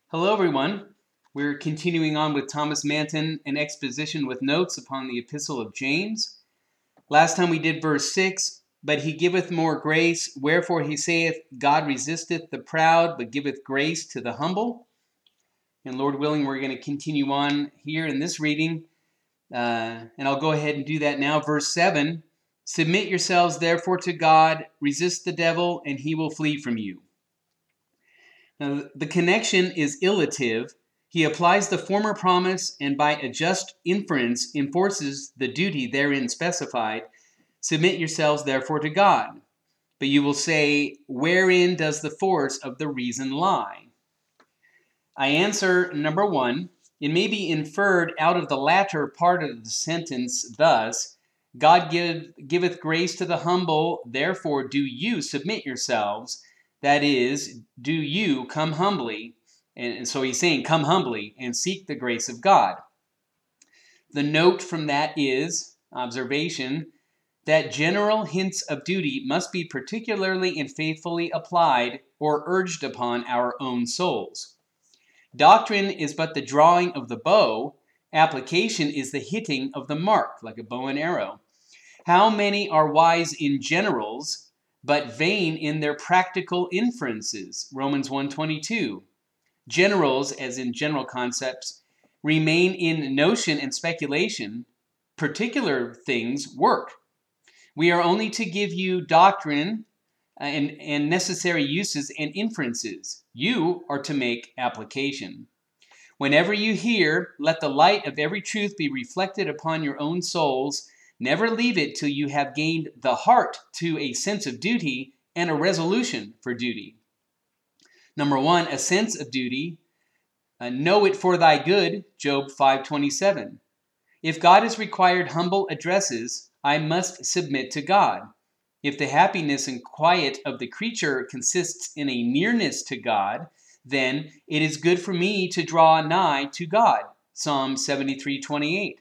Hello, everyone. We're continuing on with Thomas Manton, an exposition with notes upon the Epistle of James. Last time we did verse 6, but he giveth more grace, wherefore he saith, God resisteth the proud, but giveth grace to the humble. And Lord willing, we're going to continue on here in this reading, and I'll go ahead and do that now. Verse 7, submit yourselves therefore to God, resist the devil, and he will flee from you. Now, the connection is illative. He applies the former promise and by a just inference enforces the duty therein specified. Submit yourselves therefore to God. But you will say, wherein does the force of the reason lie? I answer, number one, it may be inferred out of the latter part of the sentence thus, God giveth grace to the humble, therefore do you submit yourselves. That is, do you come humbly. And so he's saying, come humbly and seek the grace of God. The note from that is, observation, that general hints of duty must be particularly and faithfully applied or urged upon our own souls. Doctrine is but the drawing of the bow. Application is the hitting of the mark, like a bow and arrow. How many are wise in generals, but vain in their practical inferences? Romans 1:22. Generals, as in general concepts, remain in notion and speculation. Particular things work. We are only to give you doctrine and necessary uses and inferences. You are to make application. Whenever you hear, let the light of every truth be reflected upon your own souls. Never leave it till you have gained the heart to a sense of duty and a resolution for duty. Number one, a sense of duty. Know it for thy good, Job 5:27. If God has required humble addresses, I must submit to God. If the happiness and quiet of the creature consists in a nearness to God, then it is good for me to draw nigh to God. Psalm 73:28.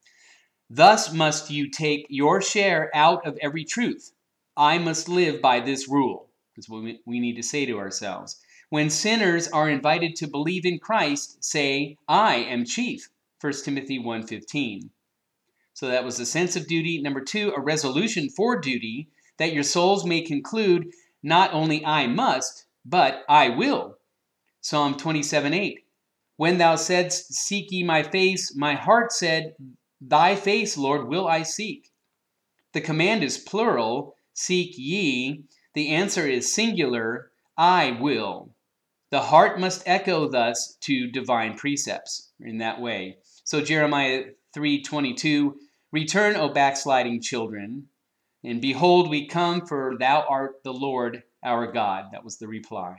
Thus must you take your share out of every truth. I must live by this rule, is what we need to say to ourselves. When sinners are invited to believe in Christ, say, I am chief. 1 Timothy 1:15. So that was a sense of duty. Number two, a resolution for duty, that your souls may conclude, not only I must, but I will. Psalm 27:8. When thou saidst, seek ye my face, my heart said, thy face, Lord, will I seek. The command is plural, seek ye. The answer is singular, I will. The heart must echo thus to divine precepts in that way. So Jeremiah 3:22, return, O backsliding children, and behold, we come, for thou art the Lord our God. That was the reply.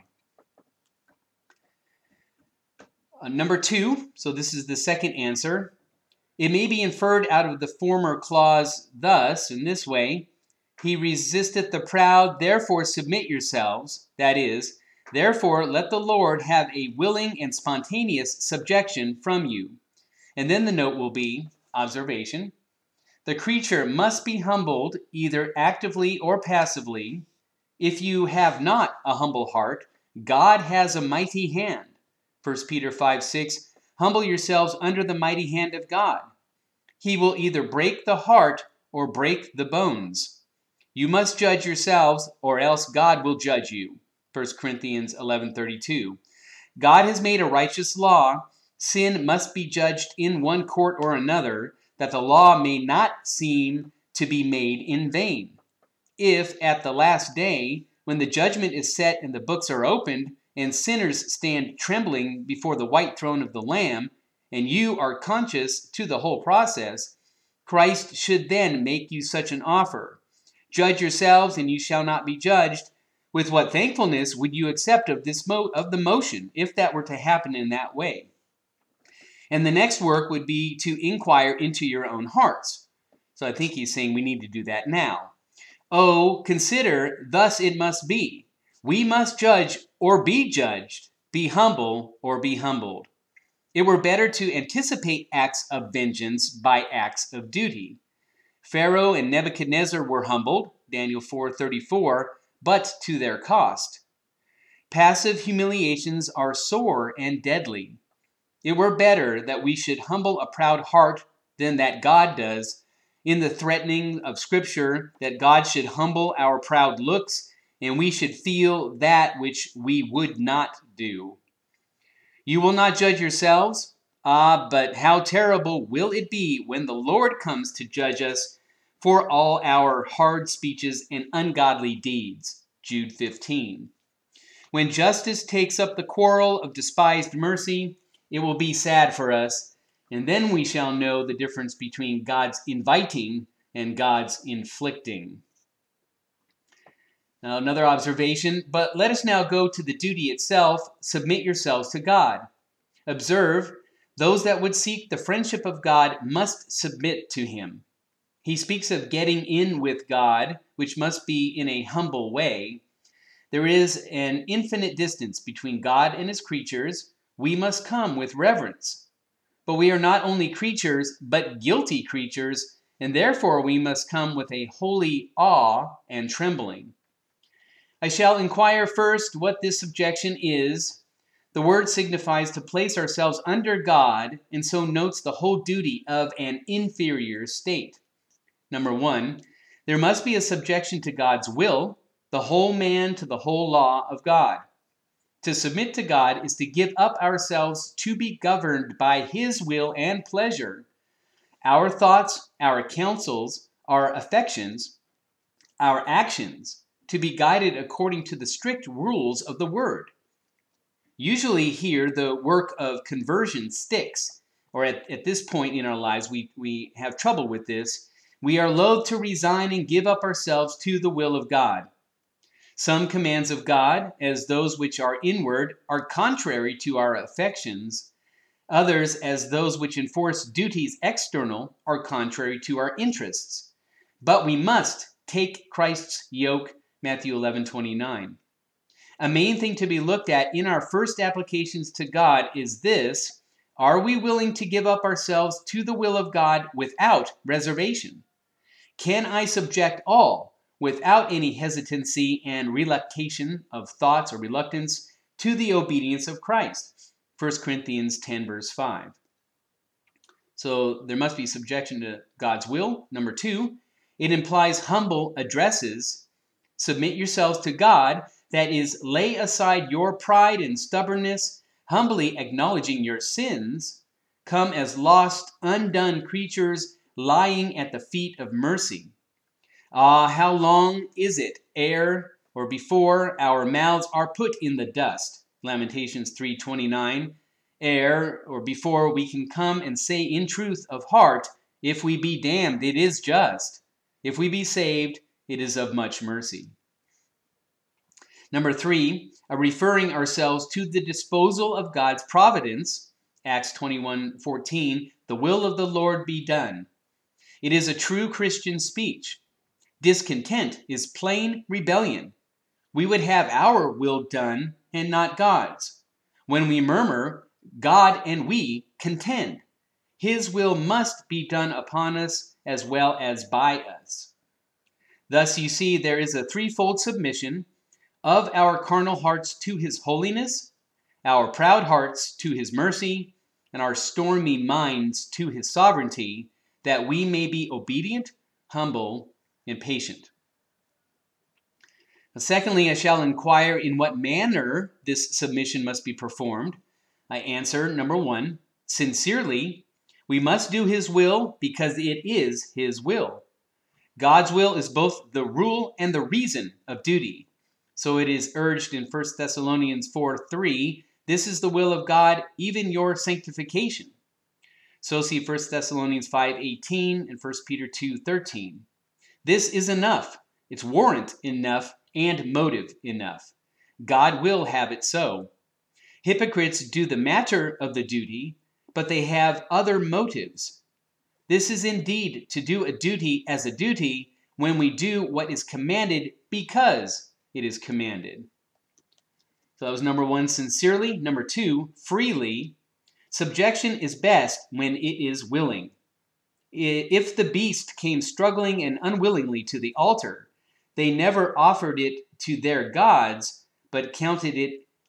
Number two, so this is the second answer. It may be inferred out of the former clause thus, in this way, he resisteth the proud, therefore submit yourselves. That is, therefore let the Lord have a willing and spontaneous subjection from you. And then the note will be, observation, the creature must be humbled either actively or passively. If you have not a humble heart, God has a mighty hand. 1 Peter 5:6, humble yourselves under the mighty hand of God. He will either break the heart or break the bones. You must judge yourselves, or else God will judge you. 1 Corinthians 11:32. God has made a righteous law. Sin must be judged in one court or another, that the law may not seem to be made in vain. If at the last day, when the judgment is set and the books are opened, and sinners stand trembling before the white throne of the Lamb, and you are conscious to the whole process, Christ should then make you such an offer. Judge yourselves, and you shall not be judged. With what thankfulness would you accept of the motion, if that were to happen in that way? And the next work would be to inquire into your own hearts. So I think he's saying we need to do that now. Oh, consider, thus it must be. We must judge or be judged, be humble or be humbled. It were better to anticipate acts of vengeance by acts of duty. Pharaoh and Nebuchadnezzar were humbled, Daniel 4:34, but to their cost. Passive humiliations are sore and deadly. It were better that we should humble a proud heart than that God does, in the threatening of Scripture that God should humble our proud looks, and we should feel that which we would not do. You will not judge yourselves? Ah, but how terrible will it be when the Lord comes to judge us for all our hard speeches and ungodly deeds. Jude 15. When justice takes up the quarrel of despised mercy, it will be sad for us, and then we shall know the difference between God's inviting and God's inflicting. Now, another observation, but let us now go to the duty itself. Submit yourselves to God. Observe, those that would seek the friendship of God must submit to him. He speaks of getting in with God, which must be in a humble way. There is an infinite distance between God and his creatures. We must come with reverence. But we are not only creatures, but guilty creatures, and therefore we must come with a holy awe and trembling. I shall inquire first what this subjection is. The word signifies to place ourselves under God, and so notes the whole duty of an inferior state. Number 1, there must be a subjection to God's will, the whole man to the whole law of God. To submit to God is to give up ourselves to be governed by his will and pleasure. Our thoughts, our counsels, our affections, our actions, to be guided according to the strict rules of the word. Usually here, the work of conversion sticks, or at this point in our lives, we have trouble with this. We are loath to resign and give up ourselves to the will of God. Some commands of God, as those which are inward, are contrary to our affections. Others, as those which enforce duties external, are contrary to our interests. But we must take Christ's yoke, Matthew 11:29. A main thing to be looked at in our first applications to God is this: are we willing to give up ourselves to the will of God without reservation? Can I subject all, without any hesitancy and reluctation of thoughts or reluctance, to the obedience of Christ? 1 Corinthians 10, verse 5. So there must be subjection to God's will. Number 2, it implies humble addresses. Submit yourselves to God. That is, lay aside your pride and stubbornness, humbly acknowledging your sins. Come as lost, undone creatures lying at the feet of mercy. Ah, how long is it ere or before our mouths are put in the dust? Lamentations 3:29. Ere or before we can come and say in truth of heart, if we be damned, it is just. If we be saved, it is of much mercy. Number 3, referring ourselves to the disposal of God's providence. Acts 21:14, the will of the Lord be done. It is a true Christian speech. Discontent is plain rebellion. We would have our will done and not God's. When we murmur, God and we contend. His will must be done upon us as well as by us. Thus you see there is a threefold submission of our carnal hearts to his holiness, our proud hearts to his mercy, and our stormy minds to his sovereignty, that we may be obedient, humble, and patient. Secondly, I shall inquire in what manner this submission must be performed. I answer, number 1, sincerely. We must do his will because it is his will. God's will is both the rule and the reason of duty. So it is urged in 1 Thessalonians 4:3, this is the will of God, even your sanctification. So see 1 Thessalonians 5:18 and 1 Peter 2:13. This is enough. It's warrant enough and motive enough. God will have it so. Hypocrites do the matter of the duty, but they have other motives. This is indeed to do a duty as a duty when we do what is commanded because it is commanded. So that was number 1, sincerely. Number 2, freely. Subjection is best when it is willing. If the beast came struggling and unwillingly to the altar, they never offered it to their gods, but counted it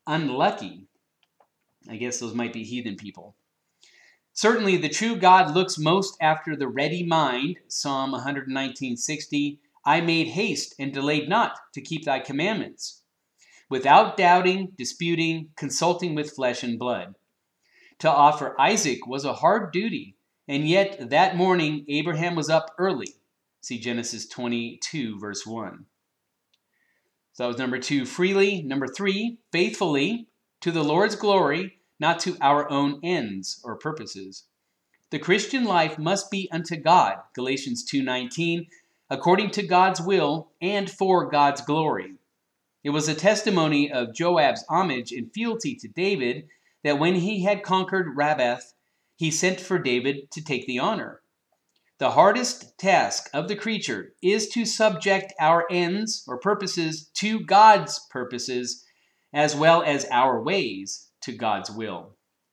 unlucky. I guess those might be heathen people. Certainly, the true God looks most after the ready mind. Psalm 119:60. I made haste and delayed not to keep thy commandments, without doubting, disputing, consulting with flesh and blood. To offer Isaac was a hard duty, and yet that morning Abraham was up early. See Genesis 22, verse 1. So that was number 2, freely. Number 3, faithfully, to the Lord's glory, not to our own ends or purposes. The Christian life must be unto God, Galatians 2:19, according to God's will and for God's glory. It was a testimony of Joab's homage and fealty to David that when he had conquered Rabbath, he sent for David to take the honor. The hardest task of the creature is to subject our ends or purposes to God's purposes, as well as our ways to God's will.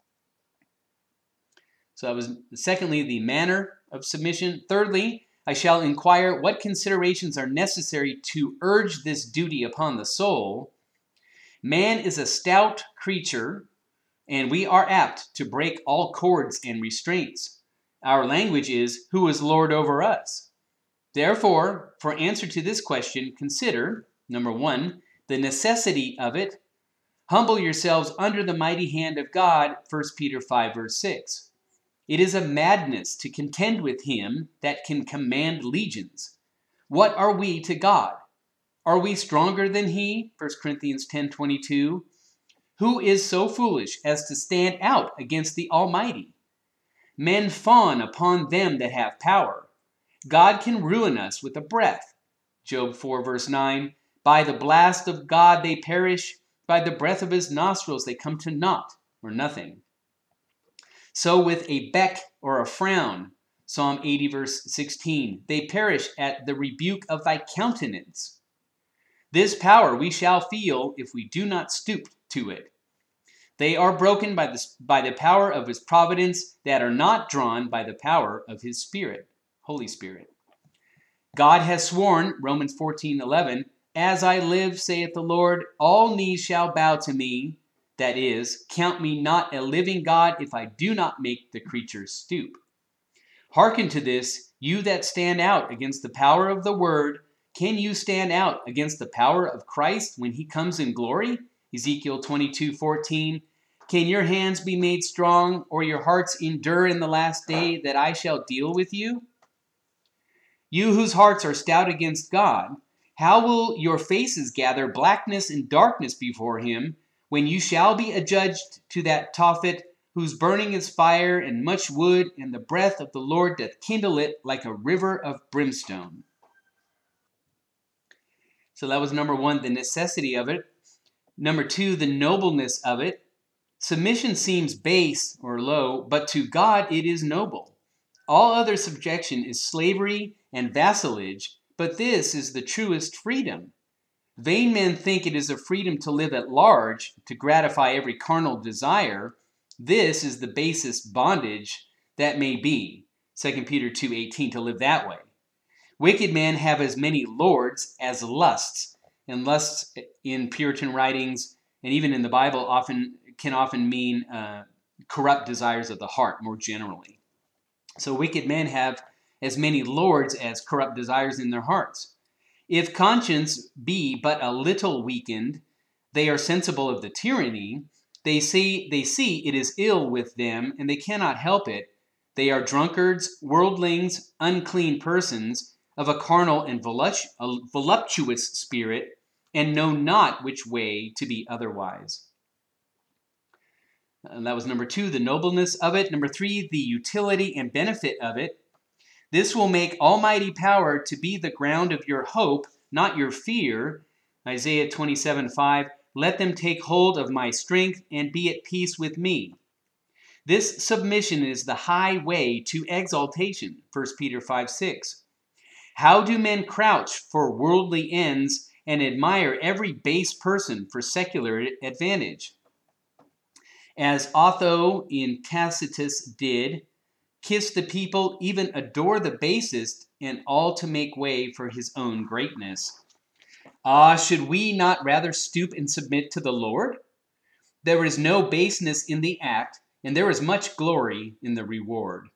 So that was, secondly, the manner of submission. Thirdly, I shall inquire what considerations are necessary to urge this duty upon the soul. Man is a stout creature, and we are apt to break all cords and restraints. Our language is, who is Lord over us? Therefore, for answer to this question, consider, number 1, the necessity of it. Humble yourselves under the mighty hand of God, 1 Peter 5, verse 6. It is a madness to contend with him that can command legions. What are we to God? Are we stronger than he? 1 Corinthians 10:22. Who is so foolish as to stand out against the Almighty? Men fawn upon them that have power. God can ruin us with a breath. Job 4, verse 9. By the blast of God they perish. By the breath of his nostrils they come to naught or nothing. So with a beck or a frown, Psalm 80, verse 16, they perish at the rebuke of thy countenance. This power we shall feel if we do not stoop to it. They are broken by the power of his providence that are not drawn by the power of his Spirit, Holy Spirit. God has sworn, Romans 14:11, as I live, saith the Lord, all knees shall bow to me. That is, count me not a living God if I do not make the creature stoop. Hearken to this, you that stand out against the power of the word. Can you stand out against the power of Christ when he comes in glory? Ezekiel 22:14. Can your hands be made strong, or your hearts endure in the last day that I shall deal with you? You whose hearts are stout against God, how will your faces gather blackness and darkness before him, when you shall be adjudged to that Tophet, whose burning is fire and much wood, and the breath of the Lord doth kindle it like a river of brimstone? So that was number 1, the necessity of it. Number 2, the nobleness of it. Submission seems base or low, but to God it is noble. All other subjection is slavery and vassalage, but this is the truest freedom. Vain men think it is a freedom to live at large, to gratify every carnal desire. This is the basest bondage that may be. 2 Peter 2:18, to live that way. Wicked men have as many lords as lusts, and lusts in Puritan writings and even in the Bible can often mean corrupt desires of the heart more generally. So wicked men have as many lords as corrupt desires in their hearts. If conscience be but a little weakened, they are sensible of the tyranny. They see it is ill with them, and they cannot help it. They are drunkards, worldlings, unclean persons, of a carnal and voluptuous spirit, and know not which way to be otherwise. And that was number 2, the nobleness of it. Number 3, the utility and benefit of it. This will make almighty power to be the ground of your hope, not your fear. Isaiah 27:5, let them take hold of my strength and be at peace with me. This submission is the high way to exaltation. 1 Peter 5:6. How do men crouch for worldly ends and admire every base person for secular advantage? As Otho in Tacitus did, kiss the people, even adore the basest, and all to make way for his own greatness. Ah, should we not rather stoop and submit to the Lord? There is no baseness in the act, and there is much glory in the reward.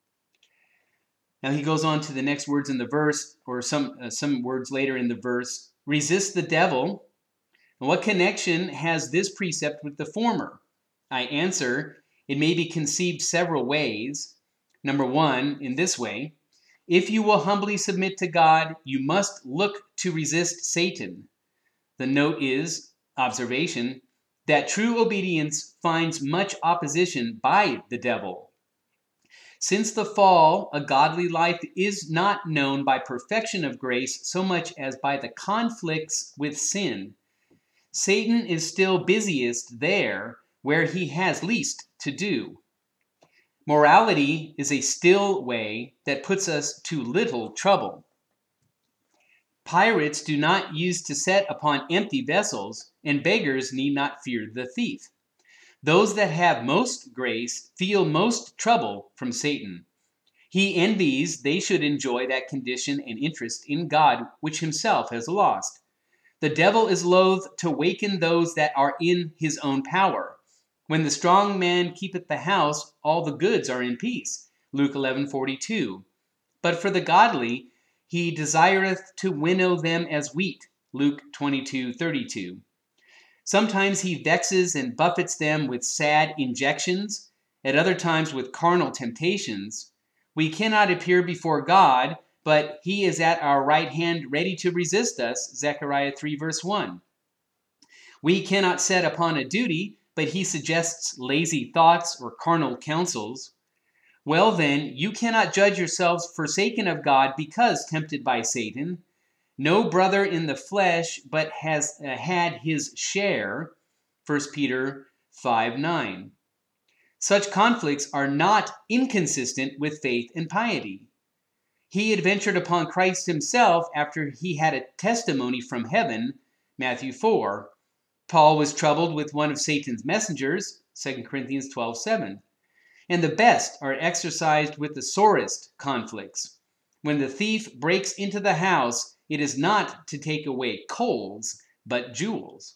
Now he goes on to the next words in the verse, or some words later in the verse. Resist the devil. And what connection has this precept with the former? I answer, it may be conceived several ways. Number one, in this way, if you will humbly submit to God, you must look to resist Satan. The note is, observation, that true obedience finds much opposition by the devil. Since the fall, a godly life is not known by perfection of grace so much as by the conflicts with sin. Satan is still busiest there where he has least to do. Morality is a still way that puts us to little trouble. Pirates do not use to set upon empty vessels, and beggars need not fear the thief. Those that have most grace feel most trouble from Satan. He envies they should enjoy that condition and interest in God which himself has lost. The devil is loath to waken those that are in his own power. When the strong man keepeth the house, all the goods are in peace. Luke 11:42. But for the godly, he desireth to winnow them as wheat. Luke 22:32. Sometimes he vexes and buffets them with sad injections, at other times with carnal temptations. We cannot appear before God, but he is at our right hand ready to resist us. Zechariah 3 verse 1. We cannot set upon a duty, but he suggests lazy thoughts or carnal counsels. Well then, you cannot judge yourselves forsaken of God because tempted by Satan. No brother in the flesh but has had his share. 1 Peter 5:9. Such conflicts are not inconsistent with faith and piety. He adventured upon Christ himself after he had a testimony from heaven. Matthew 4. Paul was troubled with one of Satan's messengers. 2 Corinthians 12:7. And the best are exercised with the sorest conflicts. When the thief breaks into the house, it is not to take away coals, but jewels.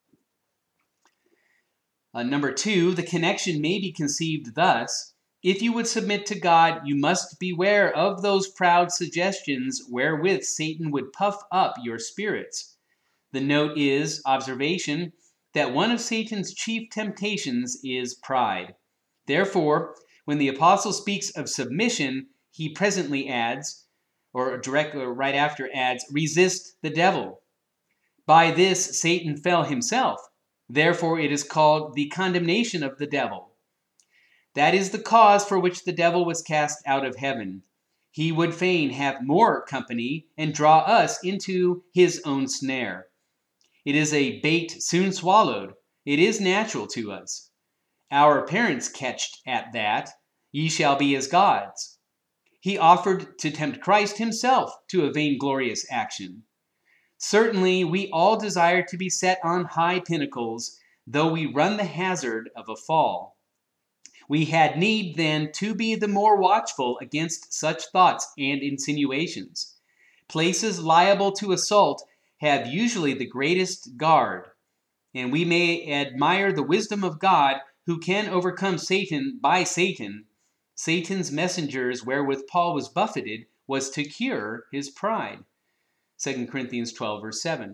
Number two, the connection may be conceived thus. If you would submit to God, you must beware of those proud suggestions wherewith Satan would puff up your spirits. The note is, observation, that one of Satan's chief temptations is pride. Therefore, when the apostle speaks of submission, he presently adds, or right after adds, resist the devil. By this Satan fell himself. Therefore it is called the condemnation of the devil. That is the cause for which the devil was cast out of heaven. He would fain have more company and draw us into his own snare. It is a bait soon swallowed. It is natural to us. Our parents catched at that. Ye shall be as gods. He offered to tempt Christ himself to a vainglorious action. Certainly, we all desire to be set on high pinnacles, though we run the hazard of a fall. We had need, then, to be the more watchful against such thoughts and insinuations. Places liable to assault have usually the greatest guard, and we may admire the wisdom of God who can overcome Satan by Satan. Satan's messengers wherewith Paul was buffeted was to cure his pride. 2 Corinthians 12 verse 7.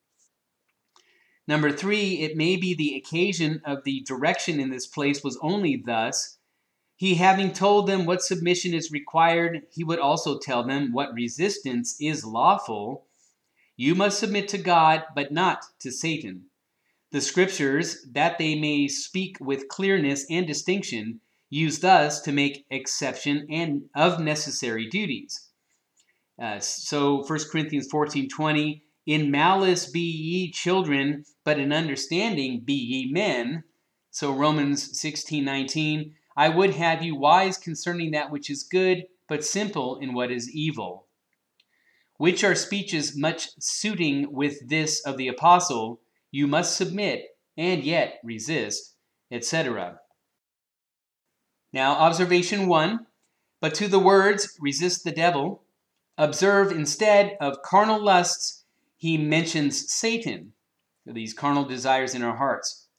Number three, it may be the occasion of the direction in this place was only thus. He having told them what submission is required, he would also tell them what resistance is lawful. You must submit to God, but not to Satan. The scriptures, that they may speak with clearness and distinction, use thus to make exception and of necessary duties. So 1 Corinthians 14:20, in malice be ye children, but in understanding be ye men. So Romans 16:19, I would have you wise concerning that which is good, but simple in what is evil. Which are speeches much suiting with this of the apostle, you must submit and yet resist, etc. Now, observation 1, but to the words, resist the devil, observe instead of carnal lusts, he mentions Satan, these carnal desires in our hearts.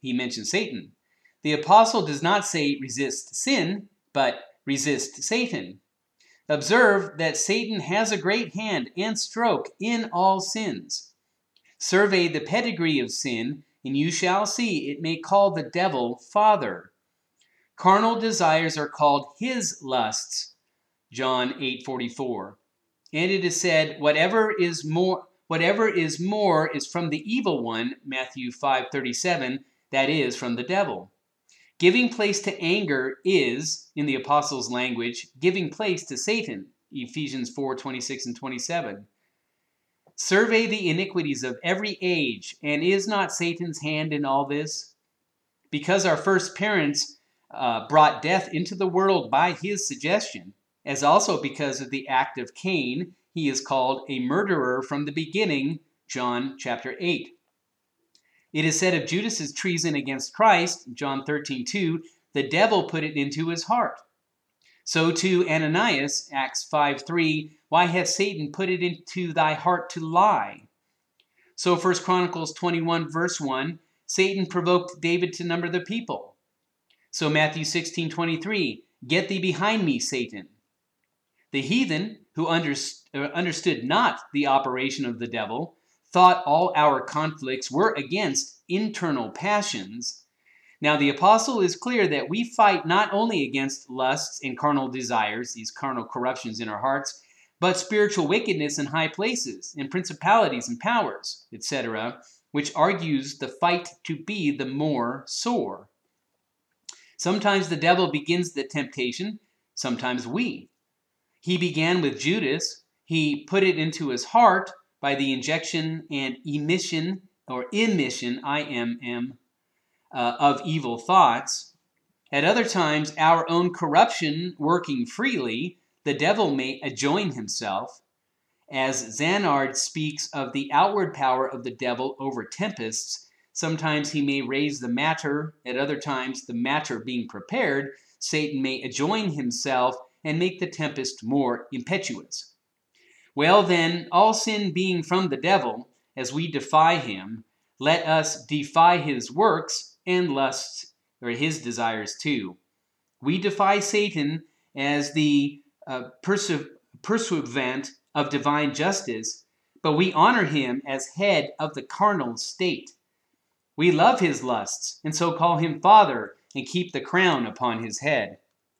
he mentions Satan. The apostle does not say resist sin, but resist Satan. Observe that Satan has a great hand and stroke in all sins. Survey the pedigree of sin, and you shall see it may call the devil father. Carnal desires are called his lusts, John 8:44. And it is said, whatever is more is from the evil one, Matthew 5:37, that is, from the devil. Giving place to anger is, in the apostles' language, giving place to Satan, Ephesians 4:26 and 27. Survey the iniquities of every age, and is not Satan's hand in all this? Because our first parents brought death into the world by his suggestion, as also because of the act of Cain, he is called a murderer from the beginning, John chapter 8. It is said of Judas's treason against Christ, John 13:2, the devil put it into his heart. So too Ananias, Acts 5:3, why hath Satan put it into thy heart to lie? So 1 Chronicles 21 verse 1, Satan provoked David to number the people. So Matthew 16:23, get thee behind me, Satan. The heathen, who understood not the operation of the devil, thought all our conflicts were against internal passions. Now the apostle is clear that we fight not only against lusts and carnal desires, these carnal corruptions in our hearts, but spiritual wickedness in high places, and principalities and powers, etc., which argues the fight to be the more sore. Sometimes the devil begins the temptation, sometimes we. He began with Judas. He put it into his heart by the injection and emission, IMM, of evil thoughts. At other times, our own corruption working freely, the devil may adjoin himself. As Zanard speaks of the outward power of the devil over tempests, sometimes he may raise the matter, at other times, the matter being prepared, Satan may adjoin himself and make the tempest more impetuous. Well then, all sin being from the devil, as we defy him, let us defy his works and lusts, or his desires too. We defy Satan as the pursuivant of divine justice, but we honor him as head of the carnal state. We love his lusts, and so call him Father, and keep the crown upon his head.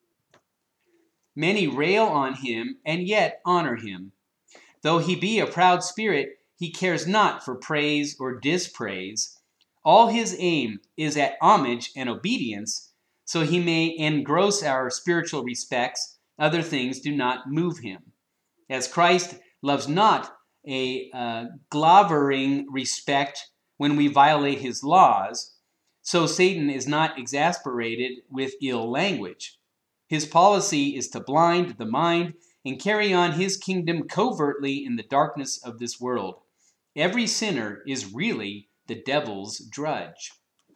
Many rail on him, and yet honor him. Though he be a proud spirit, he cares not for praise or dispraise. All his aim is at homage and obedience, so he may engross our spiritual respects. Other things do not move him. As Christ loves not a glavering respect when we violate his laws, so Satan is not exasperated with ill language. His policy is to blind the mind and carry on his kingdom covertly in the darkness of this world. Every sinner is really the devil's drudge.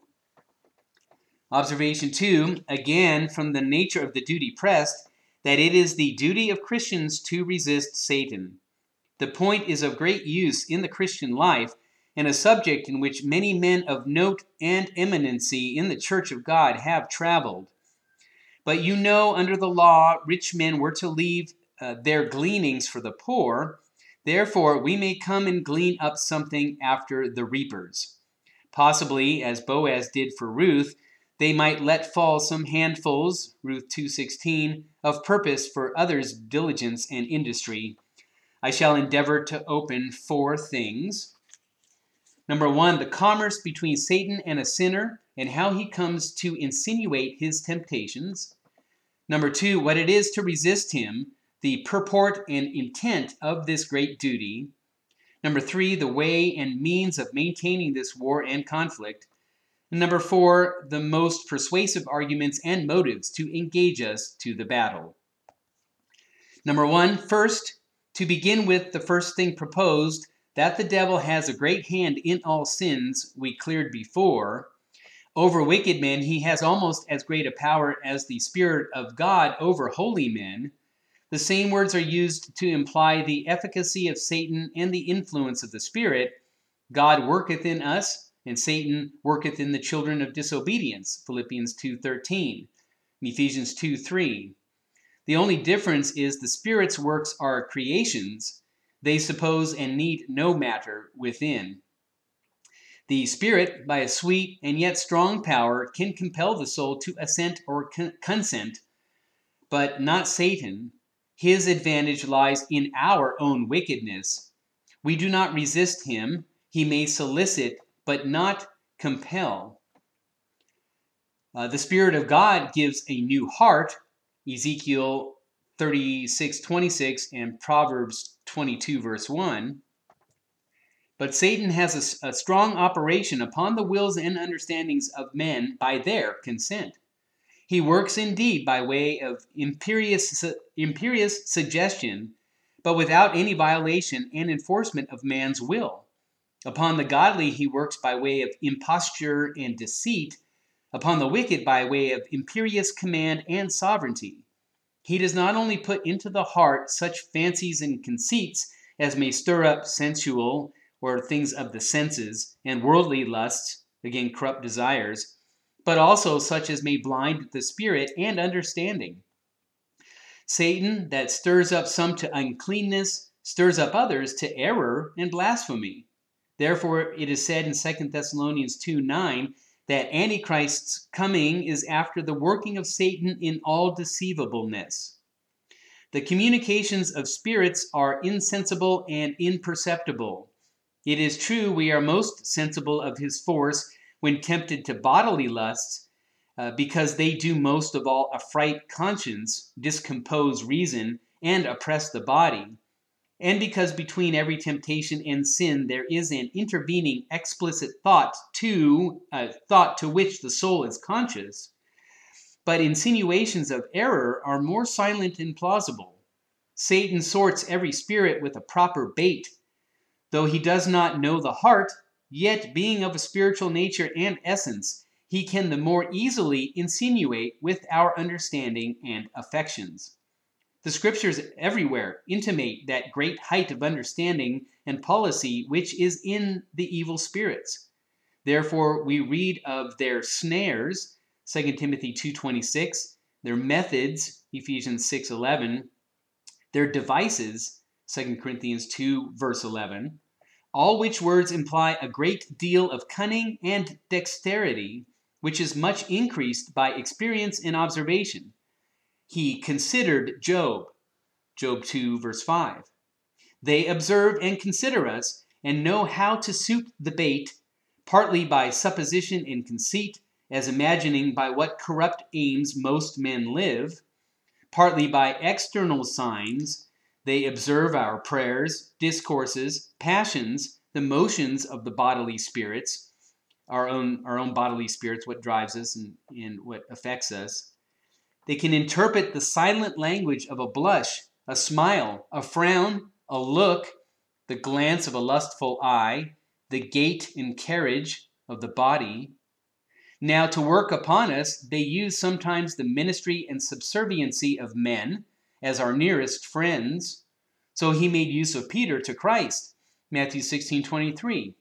Observation 2, again from the nature of the duty pressed, that it is the duty of Christians to resist Satan. The point is of great use in the Christian life and a subject in which many men of note and eminency in the Church of God have traveled. But you know, under the law, rich men were to leave their gleanings for the poor. Therefore, we may come and glean up something after the reapers. Possibly, as Boaz did for Ruth, they might let fall some handfuls, Ruth 2:16, of purpose for others' diligence and industry. I shall endeavor to open 4 things. Number 1, the commerce between Satan and a sinner and how he comes to insinuate his temptations. Number 2, what it is to resist him, the purport and intent of this great duty. Number 3, the way and means of maintaining this war and conflict. And number 4, the most persuasive arguments and motives to engage us to the battle. Number 1, first, to begin with the first thing proposed, that the devil has a great hand in all sins we cleared before. Over wicked men he has almost as great a power as the Spirit of God over holy men. The same words are used to imply the efficacy of Satan and the influence of the Spirit. God worketh in us, and Satan worketh in the children of disobedience, Philippians 2:13, and Ephesians 2:3. The only difference is the Spirit's works are creations. They suppose and need no matter within. The Spirit, by a sweet and yet strong power, can compel the soul to assent or consent, but not Satan. His advantage lies in our own wickedness. We do not resist him. He may solicit, but not compel. The Spirit of God gives a new heart, Ezekiel 36:26 and Proverbs 22 verse 1. But Satan has a strong operation upon the wills and understandings of men by their consent. He works indeed by way of imperious suggestion, but without any violation and enforcement of man's will. Upon the godly he works by way of imposture and deceit, upon the wicked by way of imperious command and sovereignty. He does not only put into the heart such fancies and conceits as may stir up sensual or things of the senses, and worldly lusts, again corrupt desires, but also such as may blind the spirit and understanding. Satan, that stirs up some to uncleanness, stirs up others to error and blasphemy. Therefore it is said in 2 Thessalonians 2:9 that Antichrist's coming is after the working of Satan in all deceivableness. The communications of spirits are insensible and imperceptible. It is true we are most sensible of his force when tempted to bodily lusts, because they do most of all affright conscience, discompose reason, and oppress the body, and because between every temptation and sin there is an intervening explicit thought to which the soul is conscious. But insinuations of error are more silent and plausible. Satan sorts every spirit with a proper bait. Though he does not know the heart, yet being of a spiritual nature and essence, he can the more easily insinuate with our understanding and affections. The Scriptures everywhere intimate that great height of understanding and policy which is in the evil spirits. Therefore we read of their snares, 2 Timothy 2:26, their methods, Ephesians 6:11, their devices, 2 Corinthians 2 verse 11, all which words imply a great deal of cunning and dexterity, which is much increased by experience and observation. He considered Job, Job 2 verse 5. They observe and consider us and know how to suit the bait, partly by supposition and conceit, as imagining by what corrupt aims most men live, partly by external signs. They observe our prayers, discourses, passions, the motions of the bodily spirits, our own bodily spirits, what drives us and what affects us. They can interpret the silent language of a blush, a smile, a frown, a look, the glance of a lustful eye, the gait and carriage of the body. Now, to work upon us, they use sometimes the ministry and subserviency of men as our nearest friends. So he made use of Peter to Christ, Matthew 16:23,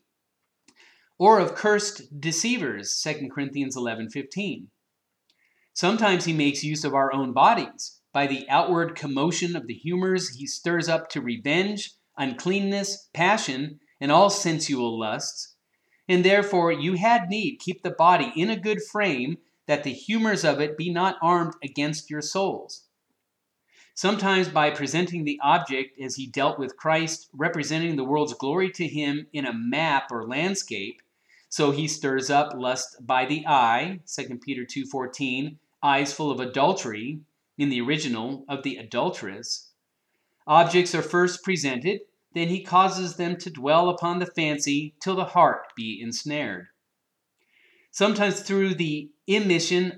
or of cursed deceivers, 2 Corinthians 11:15. Sometimes he makes use of our own bodies. By the outward commotion of the humors, he stirs up to revenge, uncleanness, passion, and all sensual lusts. And therefore you had need keep the body in a good frame, that the humors of it be not armed against your souls. Sometimes by presenting the object as he dealt with Christ, representing the world's glory to him in a map or landscape, so he stirs up lust by the eye, 2 Peter 2:14, eyes full of adultery, in the original, of the adulteress. Objects are first presented, then he causes them to dwell upon the fancy till the heart be ensnared. Sometimes through the immission,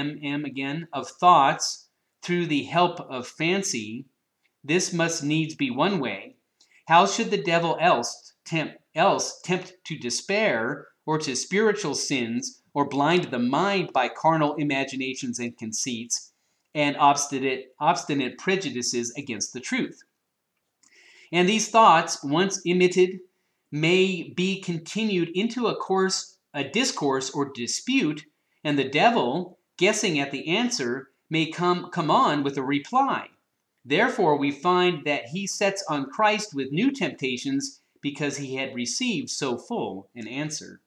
of thoughts, through the help of fancy. This must needs be one way. How should the devil else tempt to despair, or to spiritual sins, or blind the mind by carnal imaginations and conceits, and obstinate prejudices against the truth? And these thoughts, once emitted, may be continued into a course a discourse or dispute, and the devil, guessing at the answer, may come on with a reply. Therefore, we find that he sets on Christ with new temptations because he had received so full an answer.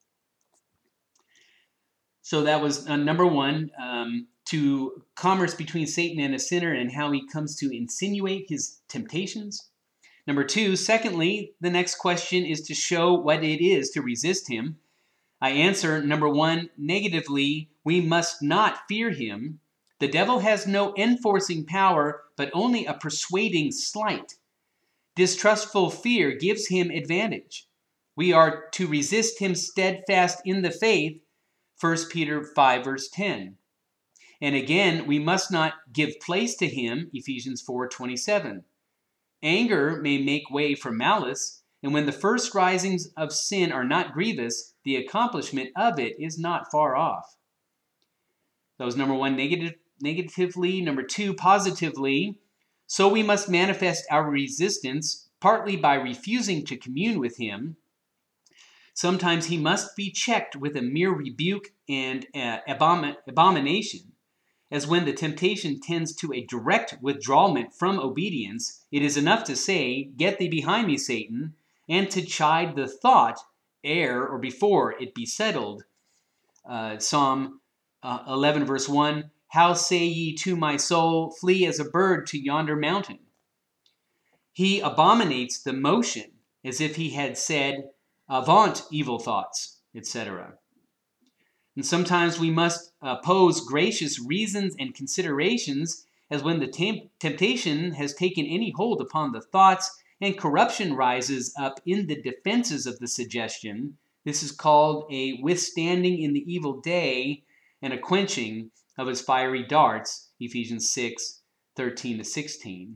So that was number one, to commerce between Satan and a sinner and how he comes to insinuate his temptations. Number two, secondly, the next question is to show what it is to resist him. I answer, number one, negatively, we must not fear him. The devil has no enforcing power, but only a persuading slight. Distrustful fear gives him advantage. We are to resist him steadfast in the faith, 1 Peter 5, verse 10. And again, we must not give place to him, Ephesians 4:27. Anger may make way for malice, and when the first risings of sin are not grievous, the accomplishment of it is not far off. That was number one, negatively. Number two, positively. So we must manifest our resistance, partly by refusing to commune with him. Sometimes he must be checked with a mere rebuke and abomination, as when the temptation tends to a direct withdrawal from obedience, it is enough to say, "Get thee behind me, Satan," and to chide the thought ere or before it be settled. Psalm 11, verse 1, "How say ye to my soul, flee as a bird to yonder mountain?" He abominates the motion, as if he had said, "Avaunt, evil thoughts," etc. And sometimes we must pose gracious reasons and considerations, as when the temptation has taken any hold upon the thoughts and corruption rises up in the defenses of the suggestion. This is called a withstanding in the evil day and a quenching of his fiery darts, Ephesians 6:13-16.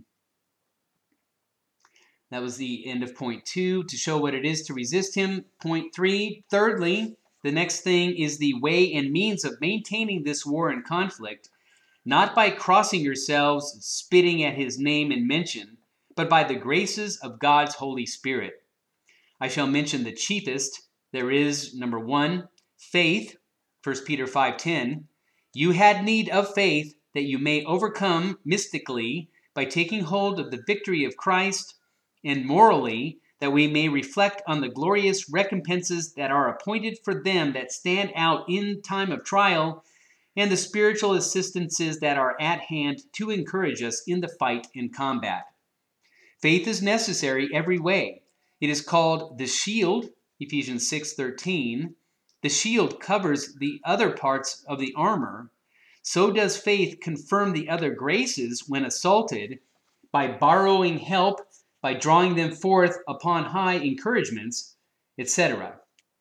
That was the end of point 2, to show what it is to resist him. Point 3, thirdly, the next thing is the way and means of maintaining this war and conflict, not by crossing yourselves, spitting at his name and mention, but by the graces of God's Holy Spirit. I shall mention the chiefest. There is, number 1, faith, 1 Peter 5:10. You had need of faith that you may overcome mystically by taking hold of the victory of Christ, and morally that we may reflect on the glorious recompenses that are appointed for them that stand out in time of trial, and the spiritual assistances that are at hand to encourage us in the fight and combat. Faith is necessary every way. It is called the shield, Ephesians 6:13. The shield covers the other parts of the armor. So does faith confirm the other graces when assaulted, by borrowing help, by drawing them forth upon high encouragements, etc.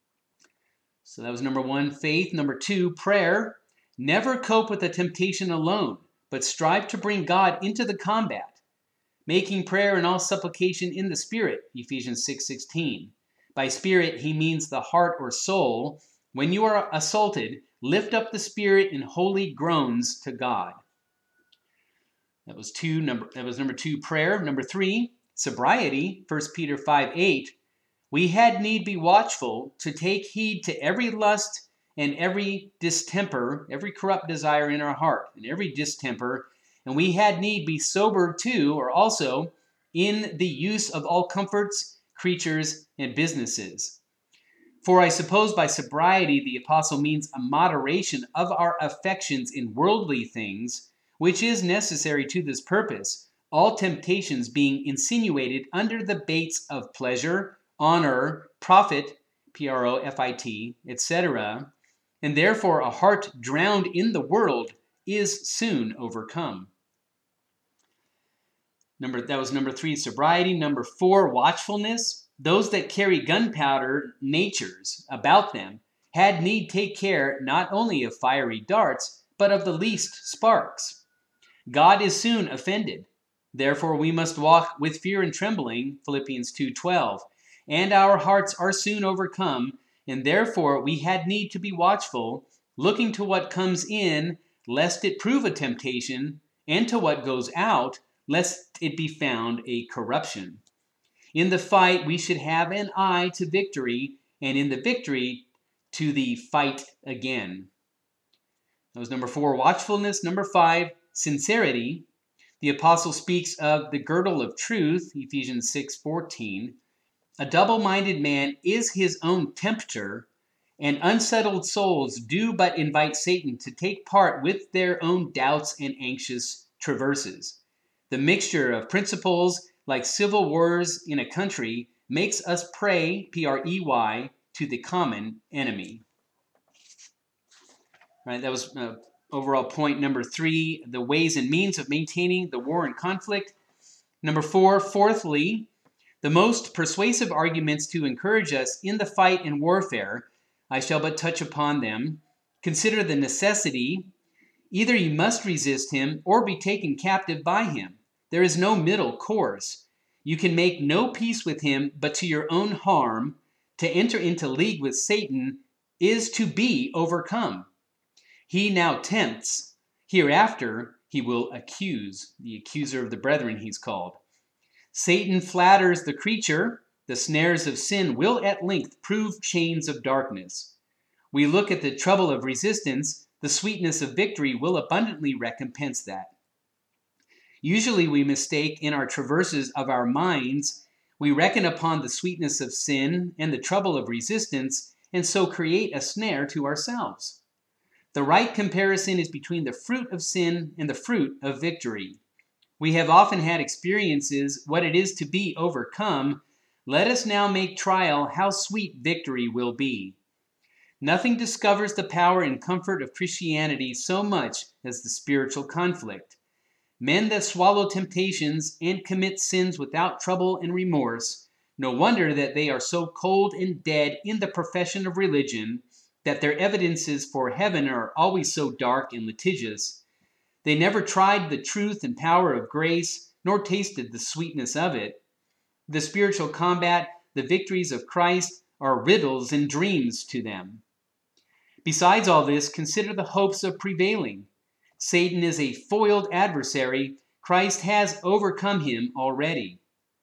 So that was number 1, faith. Number 2, prayer. Never cope with a temptation alone, but strive to bring God into the combat, making prayer and all supplication in the Spirit, Ephesians 6:16. By Spirit, he means the heart or soul. When you are assaulted, lift up the Spirit in holy groans to God. That was number 2, prayer. Number 3, sobriety, 1 Peter 5:8. We had need be watchful to take heed to every lust and every distemper, every corrupt desire in our heart, and every distemper. And we had need be sober too, or also in the use of all comforts, creatures, and businesses. For I suppose by sobriety the apostle means a moderation of our affections in worldly things, which is necessary to this purpose, all temptations being insinuated under the baits of pleasure, honor, profit, profit, etc., and therefore a heart drowned in the world is soon overcome. That was number 3, sobriety. Number 4, watchfulness. Those that carry gunpowder natures about them had need take care not only of fiery darts, but of the least sparks. God is soon offended. Therefore we must walk with fear and trembling, Philippians 2:12. And our hearts are soon overcome, and therefore we had need to be watchful, looking to what comes in, lest it prove a temptation, and to what goes out, lest it be found a corruption. In the fight we should have an eye to victory, and in the victory to the fight again. That was number 4, watchfulness. Number 5, sincerity. The apostle speaks of the girdle of truth, Ephesians 6:14. A double-minded man is his own tempter, and unsettled souls do but invite Satan to take part with their own doubts and anxious traverses. The mixture of principles, like civil wars in a country, makes us prey, P-R-E-Y, to the common enemy. Right, that was overall point number 3, the ways and means of maintaining the war and conflict. Number 4, fourthly, the most persuasive arguments to encourage us in the fight and warfare. I shall but touch upon them. Consider the necessity. Either you must resist him or be taken captive by him. There is no middle course. You can make no peace with him, but to your own harm. To enter into league with Satan is to be overcome. He now tempts. Hereafter he will accuse. The accuser of the brethren he's called. Satan flatters the creature. The snares of sin will at length prove chains of darkness. We look at the trouble of resistance. The sweetness of victory will abundantly recompense that. Usually we mistake in our traverses of our minds. We reckon upon the sweetness of sin and the trouble of resistance, and so create a snare to ourselves. The right comparison is between the fruit of sin and the fruit of victory. We have often had experiences what it is to be overcome. Let us now make trial how sweet victory will be. Nothing discovers the power and comfort of Christianity so much as the spiritual conflict. Men that swallow temptations and commit sins without trouble and remorse, no wonder that they are so cold and dead in the profession of religion, that their evidences for heaven are always so dark and litigious. They never tried the truth and power of grace, nor tasted the sweetness of it. The spiritual combat, the victories of Christ, are riddles and dreams to them. Besides all this, consider the hopes of prevailing. Satan is a foiled adversary. Christ has overcome him already.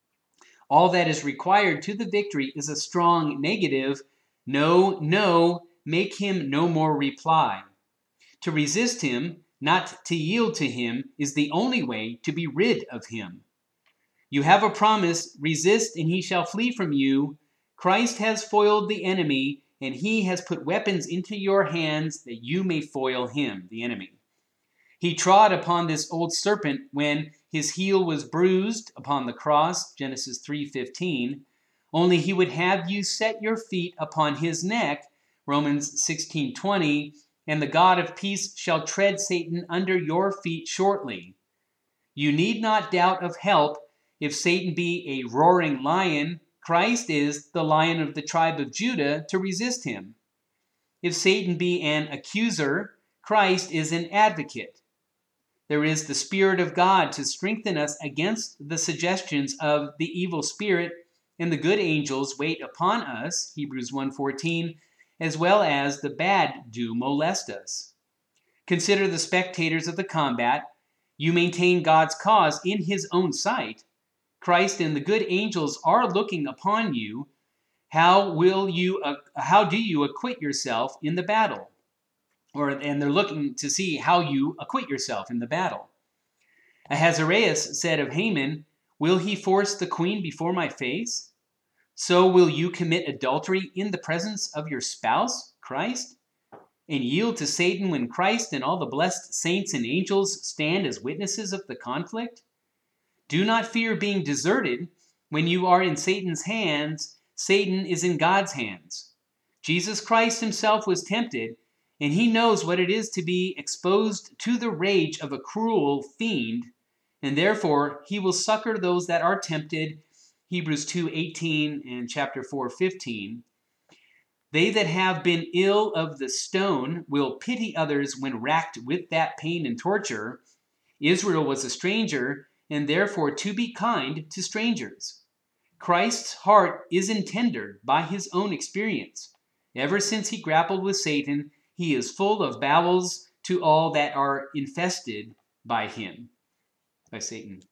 All that is required to the victory is a strong negative. No, no, make him no more reply. To resist him, not to yield to him, is the only way to be rid of him. You have a promise, resist and he shall flee from you. Christ has foiled the enemy, and he has put weapons into your hands that you may foil him, the enemy. He trod upon this old serpent when his heel was bruised upon the cross, Genesis 3:15. Only he would have you set your feet upon his neck, Romans 16:20, and the God of peace shall tread Satan under your feet shortly. You need not doubt of help. If Satan be a roaring lion, Christ is the Lion of the tribe of Judah to resist him. If Satan be an accuser, Christ is an advocate. There is the Spirit of God to strengthen us against the suggestions of the evil spirit, and the good angels wait upon us, Hebrews 1:14, as well as the bad do molest us. Consider the spectators of the combat. You maintain God's cause in his own sight. Christ and the good angels are looking upon you. How do you acquit yourself in the battle? And they're looking to see how you acquit yourself in the battle. Ahasuerus said of Haman, "Will he force the queen before my face? So will you commit adultery in the presence of your spouse, Christ, and yield to Satan when Christ and all the blessed saints and angels stand as witnesses of the conflict? Do not fear being deserted. When you are in Satan's hands, Satan is in God's hands. Jesus Christ himself was tempted, and he knows what it is to be exposed to the rage of a cruel fiend, and therefore he will succor those that are tempted, Hebrews 2:18 and chapter 4:15. They that have been ill of the stone will pity others when racked with that pain and torture. Israel was a stranger, and therefore to be kind to strangers. Christ's heart is entendered by his own experience. Ever since he grappled with Satan, he is full of bowels to all that are infested by him, by Satan.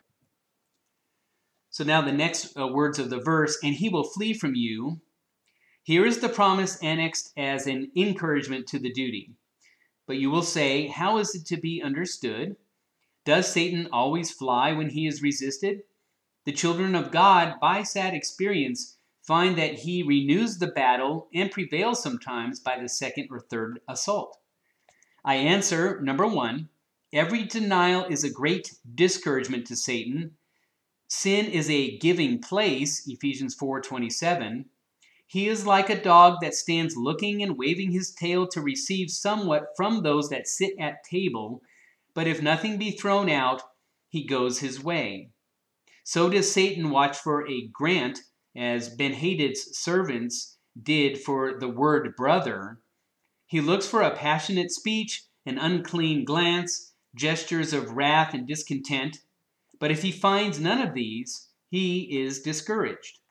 So now the next words of the verse, and he will flee from you. Here is the promise annexed as an encouragement to the duty. But you will say, how is it to be understood? Does Satan always fly when he is resisted? The children of God, by sad experience, find that he renews the battle and prevails sometimes by the second or third assault. I answer, number one, every denial is a great discouragement to Satan. Sin is a giving place, Ephesians 4:27. He is like a dog that stands looking and waving his tail to receive somewhat from those that sit at table, but if nothing be thrown out, he goes his way. So does Satan watch for a grant, as Ben-Hadad's servants did for the word brother. He looks for a passionate speech, an unclean glance, gestures of wrath and discontent. But if he finds none of these, he is discouraged.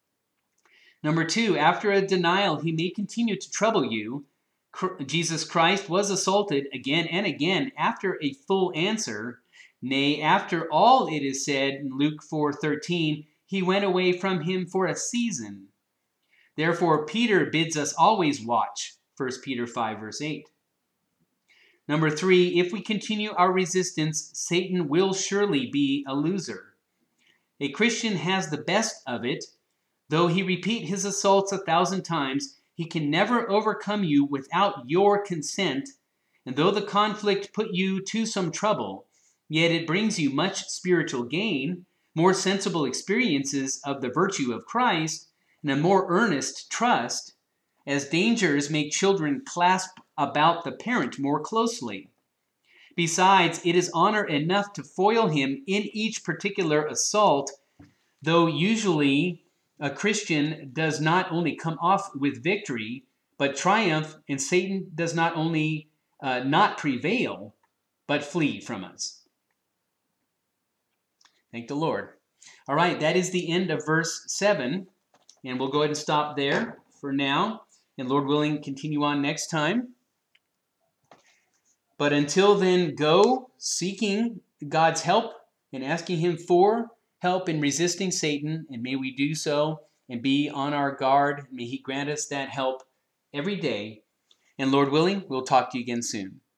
Number two, after a denial, he may continue to trouble you. Jesus Christ was assaulted again and again after a full answer. Nay, after all it is said in Luke 4:13, he went away from him for a season. Therefore, Peter bids us always watch, 1 Peter 5, verse 8. Number three, if we continue our resistance, Satan will surely be a loser. A Christian has the best of it. Though he repeat his assaults 1,000 times, he can never overcome you without your consent. And though the conflict put you to some trouble, yet it brings you much spiritual gain, more sensible experiences of the virtue of Christ, and a more earnest trust, as dangers make children clasp about the parent more closely. Besides, it is honor enough to foil him in each particular assault, though usually a Christian does not only come off with victory, but triumph, and Satan does not only not prevail, but flee from us. Thank the Lord. All right, that is the end of verse 7, and we'll go ahead and stop there for now, and Lord willing, continue on next time. But until then, go seeking God's help and asking him for help in resisting Satan, and may we do so and be on our guard. May he grant us that help every day. And Lord willing, we'll talk to you again soon.